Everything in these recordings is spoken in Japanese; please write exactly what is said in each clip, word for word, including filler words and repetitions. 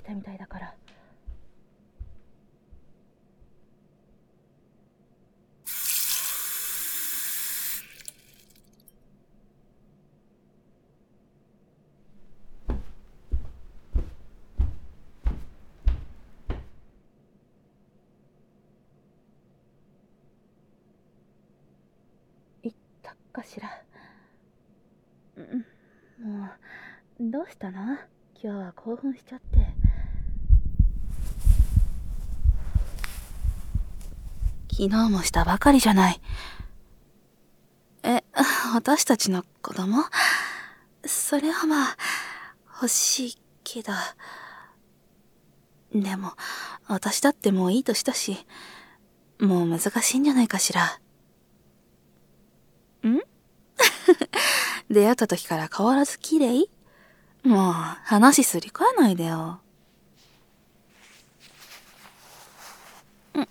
たみたいだから。言ったかしら。うん、もうどうしたの？今日は興奮しちゃって。昨日もしたばかりじゃない。え、私たちの子供？それはまあ欲しいけど、でも私だってもういい年だし、もう難しいんじゃないかしら。ん出会った時から変わらず綺麗？もう話すり替えないでよ。ん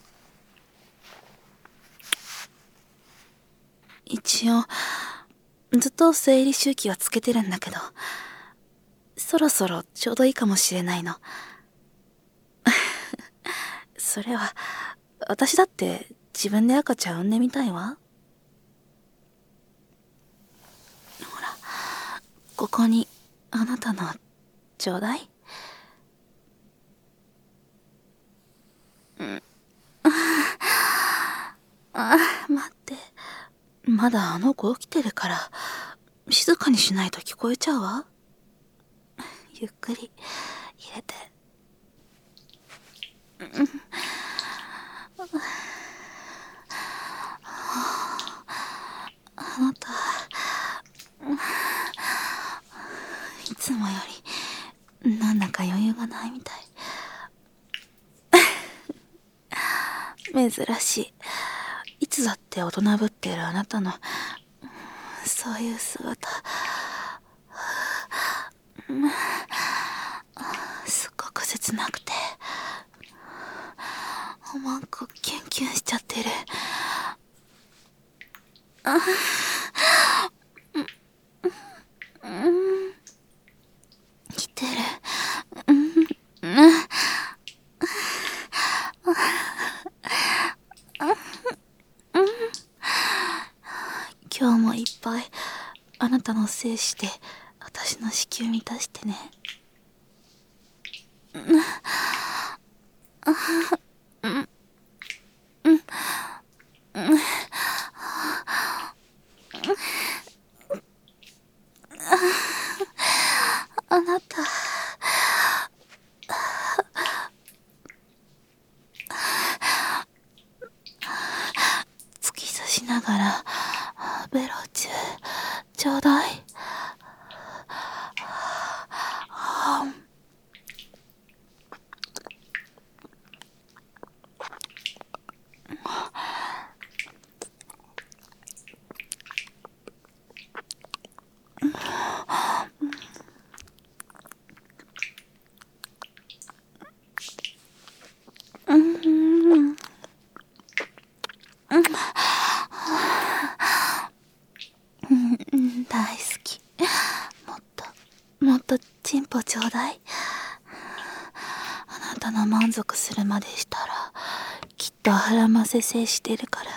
一応ずっと生理周期はつけてるんだけど、そろそろちょうどいいかもしれないの。それは私だって自分で赤ちゃん産んでみたいわ。ほら、ここにあなたのちょうだい。うんあ、待って。まだあの子起きてるから、静かにしないと聞こえちゃうわ。ゆっくり入れて。あなた、いつもよりなんだか余裕がないみたい。珍しい。いつだって大人ぶってるあなたのそういう姿、すっごく切なくて、おまんこキュンキュンしちゃってる。来てる。今日もいっぱいあなたの精子で私の子宮満たしてね。あなた、突き刺しながらベロチューちょうだい。大好き。もっともっとチンポちょうだい。あなたの満足するまでしたらきっと腹ませ制してるから。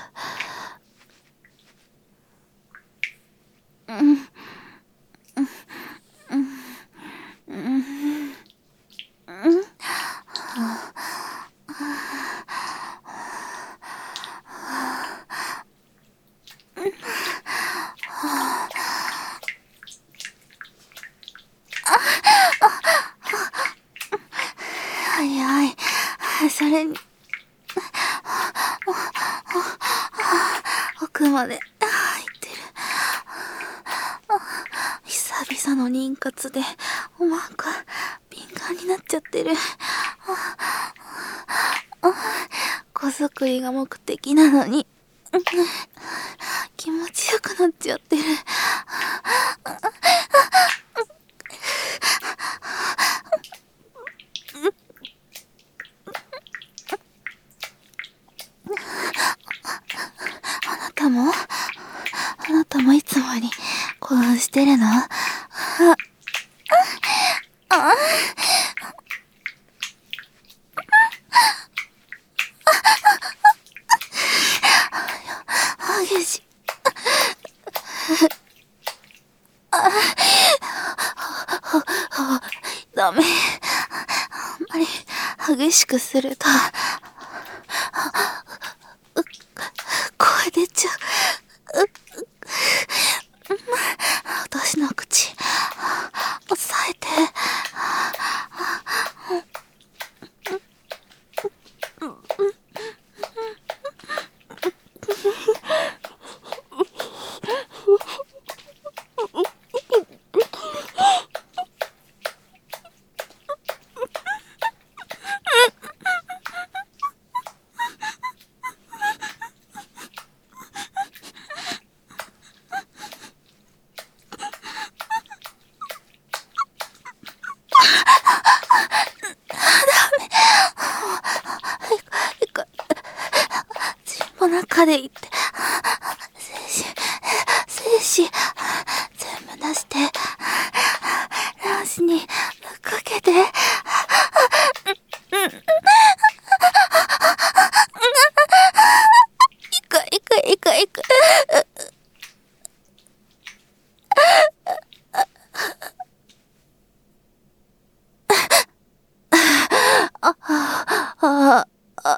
早い。それに奥まで入ってる。久々の妊活でおまんこ敏感になっちゃってる。子作りが目的なのに気持ちよくなっちゃってる。あなたもあなたもいつもより興奮してるの？ああよし。ダメ。あんまり激しくすると声出ちゃう。私の口押さえて。お腹でいって、精子、精子、全部出して、卵子にかけて、いくいくいくいく。あ、あ、あ、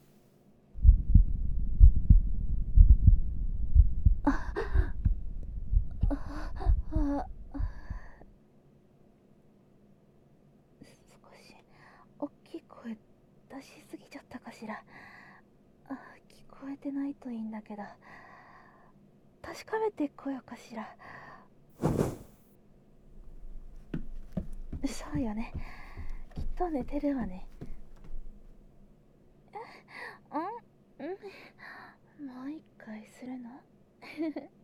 少し大きい声出しすぎちゃったかしら。あ、聞こえてないといいんだけど、確かめてこようかしら。そうよね、きっと寝てるわね。うんうん、もう一回するの？